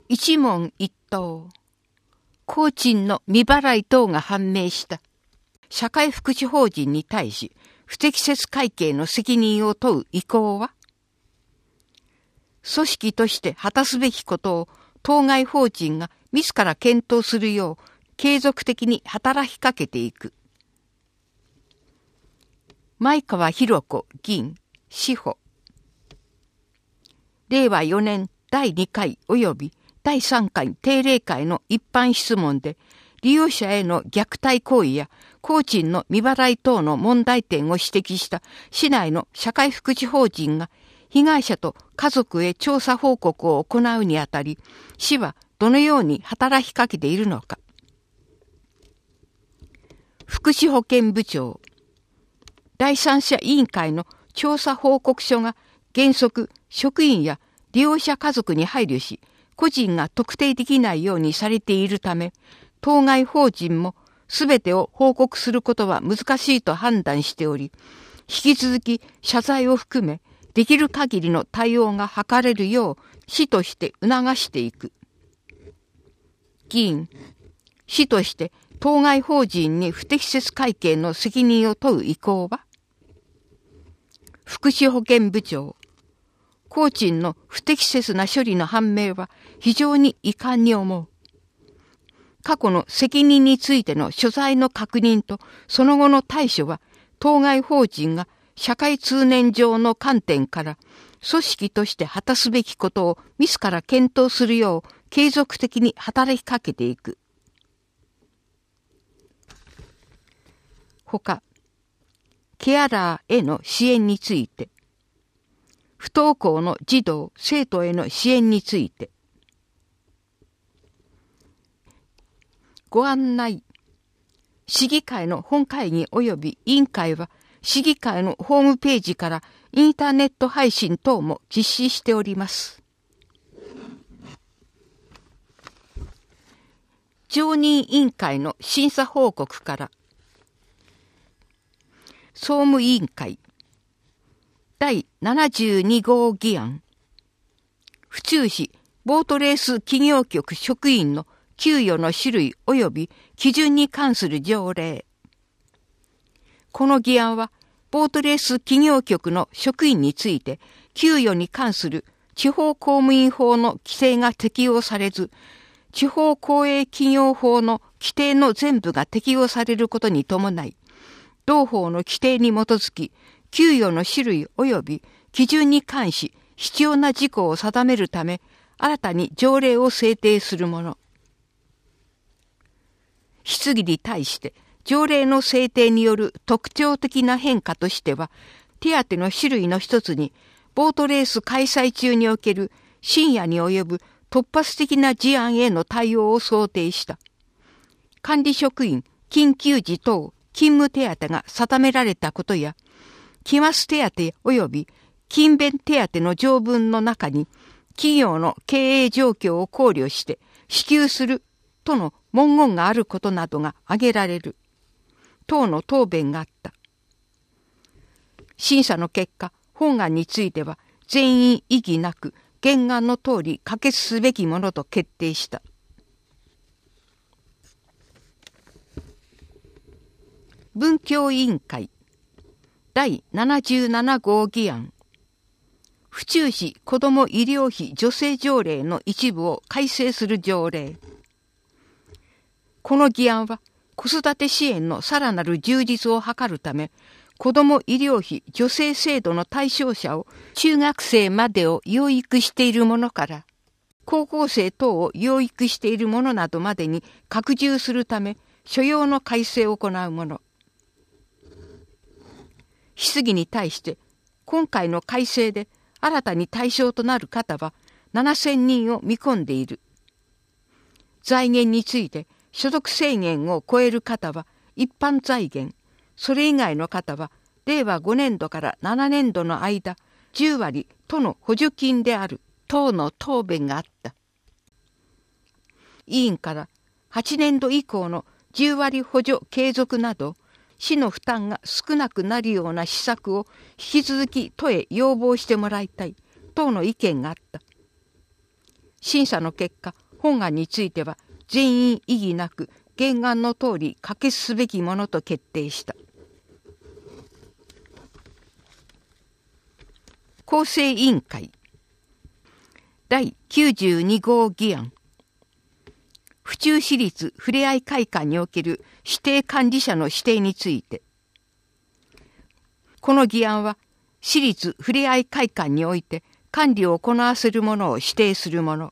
一問一答。工賃の未払い等が判明した社会福祉法人に対し不適切会計の責任を問う意向は、組織として果たすべきことを当該法人が自ら検討するよう継続的に働きかけていく。前川博子議員、司法。令和4年第2回及び第3回定例会の一般質問で、利用者への虐待行為や工賃の未払い等の問題点を指摘した市内の社会福祉法人が被害者と家族へ調査報告を行うにあたり、市はどのように働きかけているのか。福祉保健部長。第三者委員会の調査報告書が原則職員や利用者家族に配慮し、個人が特定できないようにされているため、当該法人もすべてを報告することは難しいと判断しており、引き続き謝罪を含め、できる限りの対応が図れるよう市として促していく。議員、市として当該法人に不適切会計の責任を問う意向は、福祉保健部長。工賃の不適切な処理の判明は非常に遺憾に思う。過去の責任についての所在の確認とその後の対処は、当該法人が社会通念上の観点から組織として果たすべきことを自ら検討するよう継続的に働きかけていく。ほか、ケアラーへの支援について、不登校の児童・生徒への支援について、ご案内。市議会の本会議及び委員会は、市議会のホームページからインターネット配信等も実施しております。常任委員会の審査報告から、総務委員会第72号議案、府中市ボートレース企業局職員の給与の種類及び基準に関する条例。この議案は、ボートレース企業局の職員について、給与に関する地方公務員法の規定が適用されず、地方公営企業法の規定の全部が適用されることに伴い、同法の規定に基づき、給与の種類及び基準に関し必要な事項を定めるため、新たに条例を制定するもの。質疑に対して、条例の制定による特徴的な変化としては、手当の種類の一つに、ボートレース開催中における深夜に及ぶ突発的な事案への対応を想定した。管理職員、緊急時等、勤務手当が定められたことや、期末手当及び勤勉手当の条文の中に、企業の経営状況を考慮して支給するとの文言があることなどが挙げられる。等の答弁があった。審査の結果、本案については全員異議なく原案の通り可決すべきものと決定した。文教委員会第77号議案、府中市子ども医療費助成条例の一部を改正する条例。この議案は子育て支援のさらなる充実を図るため、子ども医療費助成制度の対象者を中学生までを養育している者から、高校生等を養育している者などまでに拡充するため、所要の改正を行うもの。質疑に対して、今回の改正で新たに対象となる方は7000人を見込んでいる。財源について、所得制限を超える方は一般財源、それ以外の方は令和5年度から7年度の間、10割都の補助金である等の答弁があった。委員から8年度以降の10割補助継続など、市の負担が少なくなるような施策を引き続き都へ要望してもらいたい等の意見があった。 審査の結果、本案については全員異議なく原案の通り可決すべきものと決定した。構成委員会第92号議案。府中市立ふれあい会館における指定管理者の指定について、この議案は市立ふれあい会館において管理を行わせるものを指定するもの。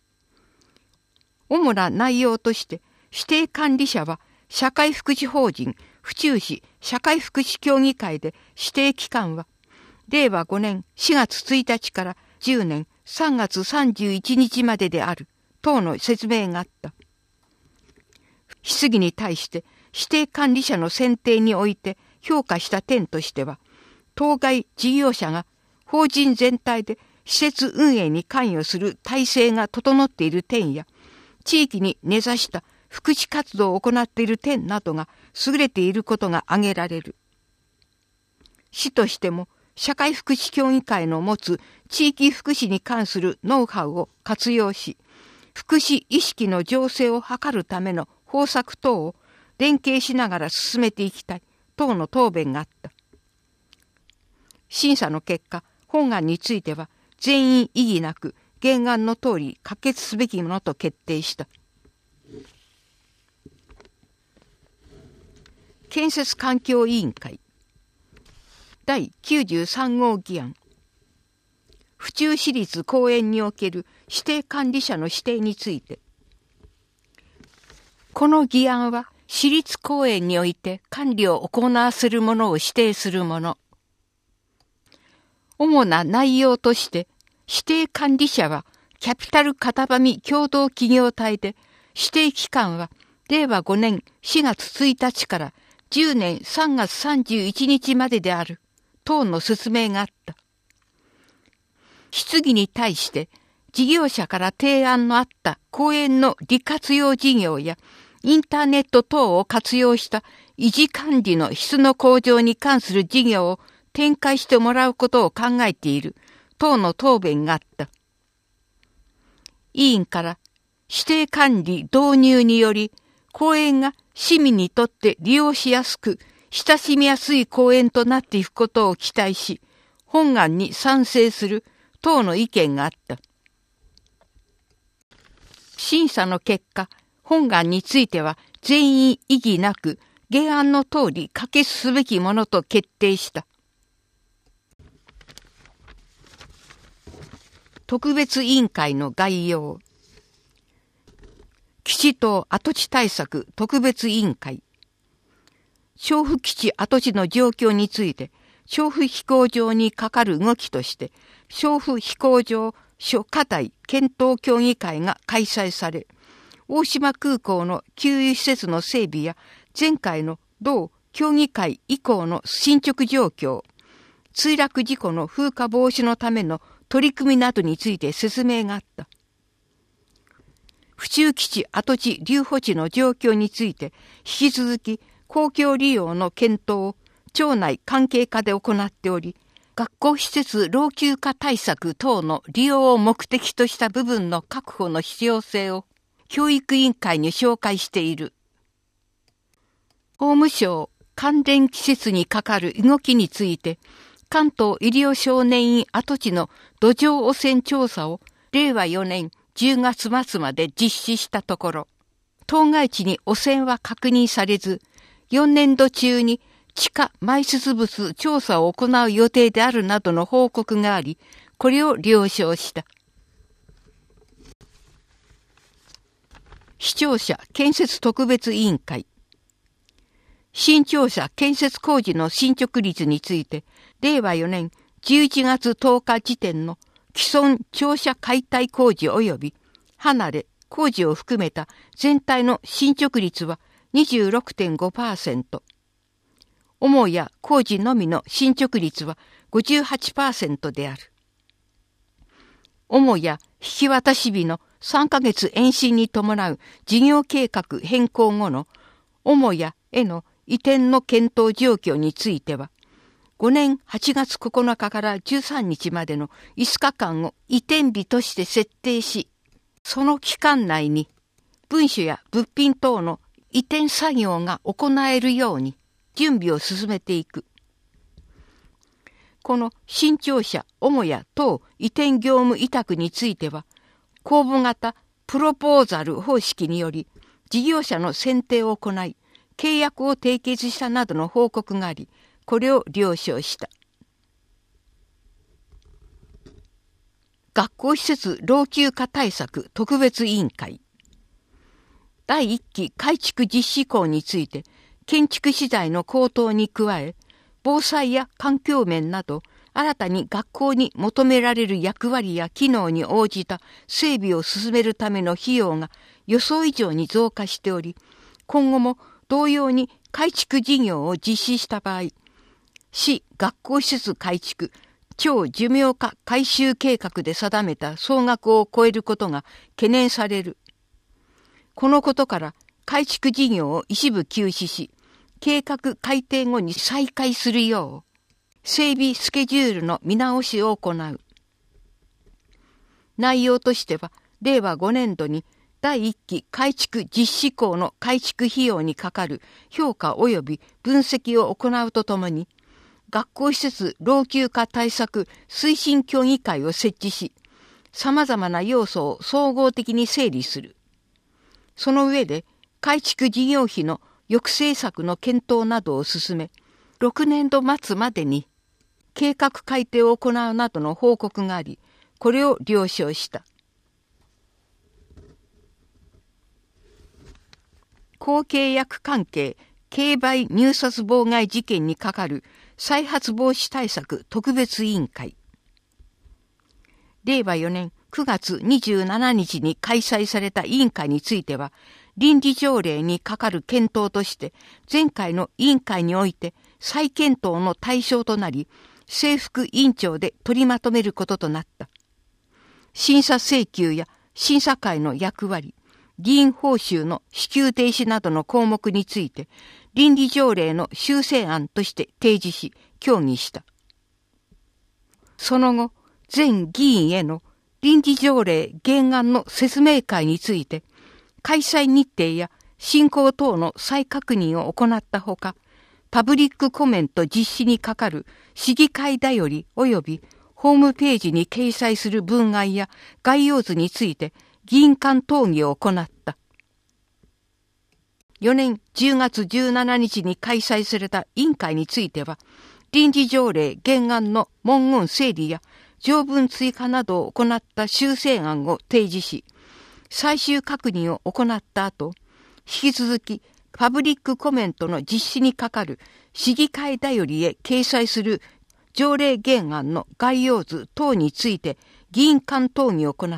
主な内容として、指定管理者は社会福祉法人府中市社会福祉協議会で、指定期間は令和5年4月1日から10年3月31日までである等の説明があった。質疑に対して指定管理者の選定において評価した点としては、当該事業者が法人全体で施設運営に関与する体制が整っている点や、地域に根ざした福祉活動を行っている点などが優れていることが挙げられる。市としても社会福祉協議会の持つ地域福祉に関するノウハウを活用し、福祉意識の醸成を図るための方策等を連携しながら進めていきたい等の答弁があった。審査の結果、本案については全員異議なく原案の通り可決すべきものと決定した。建設環境委員会第93号議案。府中市立公園における指定管理者の指定について、この議案は市立公園において管理を行わせるものを指定するもの。主な内容として、指定管理者はキャピタル片喰共同企業体で、指定期間は令和5年4月1日から10年3月31日までである等の説明があった。質疑に対して事業者から提案のあった公園の利活用事業やインターネット等を活用した維持管理の質の向上に関する事業を展開してもらうことを考えている等の答弁があった。委員から指定管理導入により公園が市民にとって利用しやすく親しみやすい公園となっていくことを期待し、本案に賛成する等の意見があった。審査の結果、本案については全員異議なく原案の通り可決すべきものと決定した。特別委員会の概要。基地等跡地対策特別委員会。調布基地跡地の状況について、調布飛行場にかかる動きとして、調布飛行場諸課題検討協議会が開催され、大島空港の給油施設の整備や前回の同協議会以降の進捗状況、墜落事故の風化防止のための取り組みなどについて説明があった。府中基地跡地留保地の状況について、引き続き公共利用の検討を町内関係課で行っており、学校施設老朽化対策等の利用を目的とした部分の確保の必要性を教育委員会に紹介している。法務省関連施設にかかる動きについて、関東医療少年院跡地の土壌汚染調査を令和4年10月末まで実施したところ、当該地に汚染は確認されず、4年度中に地下埋出物調査を行う予定であるなどの報告があり、これを了承した。市庁舎建設特別委員会。新庁舎建設工事の進捗率について、令和4年11月10日時点の既存庁舎解体工事及び離れ工事を含めた全体の進捗率は 26.5%。母屋工事のみの進捗率は 58% である。母屋引き渡し日の3ヶ月延伸に伴う事業計画変更後の母屋への移転の検討状況については、5年8月9日から13日までの5日間を移転日として設定し、 その期間内に文書や物品等の移転作業が行えるように準備を進めていく。この新庁舎、母屋等移転業務委託については、公募型プロポーザル方式により事業者の選定を行い、契約を締結したなどの報告があり、これを了承した。学校施設老朽化対策特別委員会。第1期改築実施工について、建築資材の高騰に加え、防災や環境面など、新たに学校に求められる役割や機能に応じた整備を進めるための費用が予想以上に増加しており、今後も同様に改築事業を実施した場合、市学校施設改築超寿命化改修計画で定めた総額を超えることが懸念される。このことから改築事業を一部休止し、計画改定後に再開するよう、整備スケジュールの見直しを行う。内容としては、令和5年度に第1期改築実施工の改築費用にかかる評価及び分析を行うとともに、学校施設老朽化対策推進協議会を設置し、様々な要素を総合的に整理する。その上で、改築事業費の抑制策の検討などを進め、6年度末までに計画改定を行うなどの報告があり、これを了承した。公契約関係競売入札妨害事件に係る再発防止対策特別委員会。令和4年9月27日に開催された委員会については、倫理条例に係る検討として、前回の委員会において再検討の対象となり、正副委員長で取りまとめることとなった。審査請求や審査会の役割、議員報酬の支給停止などの項目について、倫理条例の修正案として提示し、協議した。その後、全議員への倫理条例原案の説明会について、開催日程や進行等の再確認を行ったほか、パブリックコメント実施に係る市議会だより及びホームページに掲載する文案や概要図について議員間討議を行った。4年10月17日に開催された委員会については、倫理条例原案の文言整理や条文追加などを行った修正案を提示し、最終確認を行った後、引き続きパブリックコメントの実施に係る市議会だよりへ掲載する条例原案の概要図等について議員間討議を行った。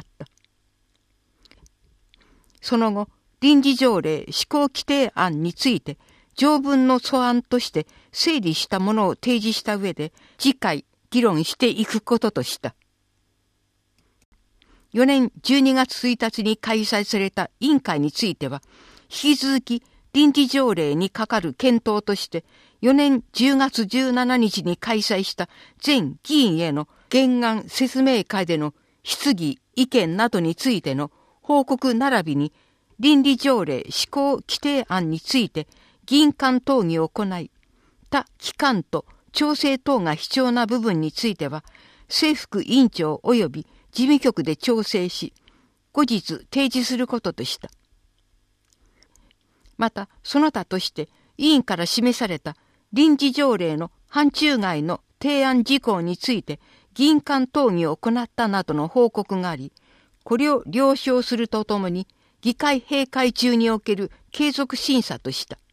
その後、倫理条例施行規定案について条文の素案として整理したものを提示した上で次回議論していくこととした。4年12月1日に開催された委員会については、引き続き倫理条例に係る検討として、4年10月17日に開催した全議員への原案説明会での質疑、意見などについての報告並びに、倫理条例施行規定案について議員間討議を行い、他機関と調整等が必要な部分については、正副委員長及び事務局で調整し、後日提示することとした。また、その他として、委員から示された倫理条例の範疇外の提案事項について、議員間討議を行ったなどの報告があり、これを了承するとともに、議会閉会中における継続審査とした。